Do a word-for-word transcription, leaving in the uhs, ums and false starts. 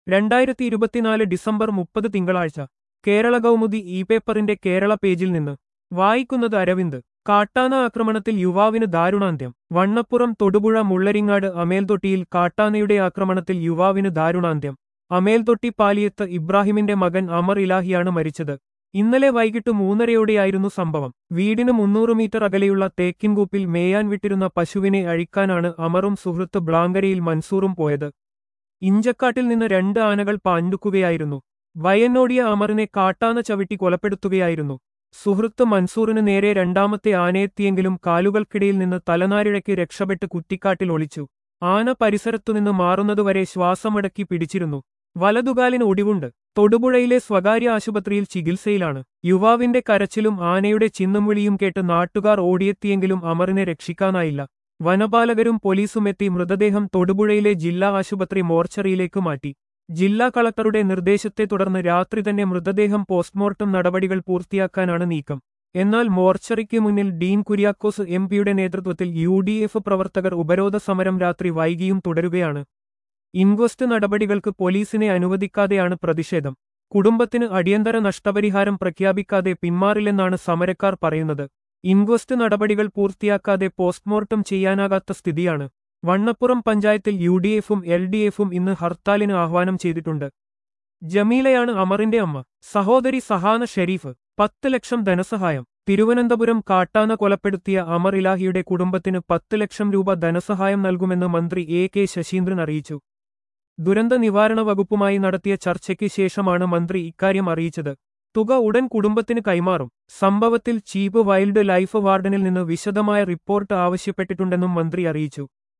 രണ്ടായിരത്തി ഇരുപത്തിനാല് ഡിസംബർ മുപ്പത് തിങ്കളാഴ്ച കേരള കൗമുദി ഇ പേപ്പറിന്റെ കേരള പേജിൽ നിന്ന് വായിക്കുന്നത് അരവിന്ദ്. കാട്ടാന ആക്രമണത്തിൽ യുവാവിന് ദാരുണാന്ത്യം. വണ്ണപ്പുറം തൊടുപുഴ മുള്ളരിങ്ങാട് അമേൽത്തൊട്ടിയിൽ കാട്ടാനയുടെ ആക്രമണത്തിൽ യുവാവിന് ദാരുണാന്ത്യം. അമേൽത്തൊട്ടി പാലിയത്ത് ഇബ്രാഹിമിന്റെ മകൻ അമർ ഇലാഹിയാണ് മരിച്ചത്. ഇന്നലെ വൈകിട്ട് മൂന്നരയോടെയായിരുന്നു സംഭവം. വീടിന് മുന്നൂറ് മീറ്റർ അകലെയുള്ള തേക്കിൻകൂപ്പിൽ മേയാൻ വിട്ടിരുന്ന പശുവിനെ അഴിക്കാനാണ് അമറും സുഹൃത്ത് ബ്ലാങ്കരയിൽ മൻസൂറും പോയത്. ഇഞ്ചക്കാട്ടിൽ നിന്ന് രണ്ട് ആനകൾ പാഞ്ഞുക്കുകയായിരുന്നു. വയന്നോടിയ അമറിനെ കാട്ടാന ചവിട്ടി കൊലപ്പെടുത്തുകയായിരുന്നു. സുഹൃത്ത് മൻസൂറിന് നേരെ രണ്ടാമത്തെ ആനയെത്തിയെങ്കിലും കാലുകൾക്കിടയിൽ നിന്ന് തലനാരിഴയ്ക്ക് രക്ഷപ്പെട്ട് കുറ്റിക്കാട്ടിൽ ഒളിച്ചു. ആന പരിസരത്തുനിന്ന് മാറുന്നതുവരെ ശ്വാസമടക്കി പിടിച്ചിരുന്നു. വലതുകാലിന് ഒടിവുണ്ട്. തൊടുപുഴയിലെ സ്വകാര്യ ആശുപത്രിയിൽ ചികിത്സയിലാണ്. യുവാവിന്റെ കരച്ചിലും ആനയുടെ ചിന്നും വിളിയും കേട്ട് നാട്ടുകാർ ഓടിയെത്തിയെങ്കിലും അമറിനെ രക്ഷിക്കാനായില്ല. വനപാലകരും പോലീസുമെത്തി മൃതദേഹം തൊടുപുഴയിലെ ജില്ലാ ആശുപത്രി മോർച്ചറിയിലേക്ക് മാറ്റി. ജില്ലാ കളക്ടറുടെ നിർദ്ദേശത്തെ തുടർന്ന് രാത്രി തന്നെ മൃതദേഹം പോസ്റ്റ്മോർട്ടം നടപടികൾ പൂർത്തിയാക്കാനാണ് നീക്കം. എന്നാൽ മോർച്ചറിക്ക് മുന്നിൽ ഡീൻ കുര്യാക്കോസ് എം പിയുടെ നേതൃത്വത്തിൽ യു ഡി എഫ് പ്രവർത്തകർ ഉപരോധ സമരം രാത്രി വൈകിയും തുടരുകയാണ്. ഇൻക്വസ്റ്റ് നടപടികൾക്ക് പോലീസിനെ അനുവദിക്കാതെയാണ് പ്രതിഷേധം. കുടുംബത്തിന് അടിയന്തര നഷ്ടപരിഹാരം പ്രഖ്യാപിക്കാതെ പിന്മാറില്ലെന്നാണ് സമരക്കാർ പറയുന്നത്. ഇൻക്വസ്റ്റ് നടപടികൾ പൂർത്തിയാക്കാതെ പോസ്റ്റ്മോർട്ടം ചെയ്യാനാകാത്ത സ്ഥിതിയാണ്. വണ്ണപ്പുറം പഞ്ചായത്തിൽ യു ഡി എഫും എൽ ഡി എഫും ഇന്ന് ഹർത്താലിന് ആഹ്വാനം ചെയ്തിട്ടുണ്ട്. ജമീലയാണ് അമറിന്റെ അമ്മ. സഹോദരി സഹാന ഷെരീഫ്. പത്ത് ലക്ഷം ധനസഹായം. തിരുവനന്തപുരം കാട്ടാന കൊലപ്പെടുത്തിയ അമർ ഇലാഹിയുടെ കുടുംബത്തിന് പത്ത് ലക്ഷം രൂപ ധനസഹായം നൽകുമെന്ന് മന്ത്രി എ കെ ശശീന്ദ്രൻ അറിയിച്ചു. ദുരന്ത നിവാരണ വകുപ്പുമായി നടത്തിയ ചർച്ചയ്ക്ക് ശേഷമാണ് മന്ത്രി ഇക്കാര്യം അറിയിച്ചത്. തുക ഉടൻ കുടുംബത്തിന് കൈമാറും. സംഭവത്തിൽ ചീഫ് വൈൽഡ് ലൈഫ് വാർഡനിൽ നിന്ന് വിശദമായ റിപ്പോർട്ട് ആവശ്യപ്പെട്ടിട്ടുണ്ടെന്നും മന്ത്രി അറിയിച്ചു.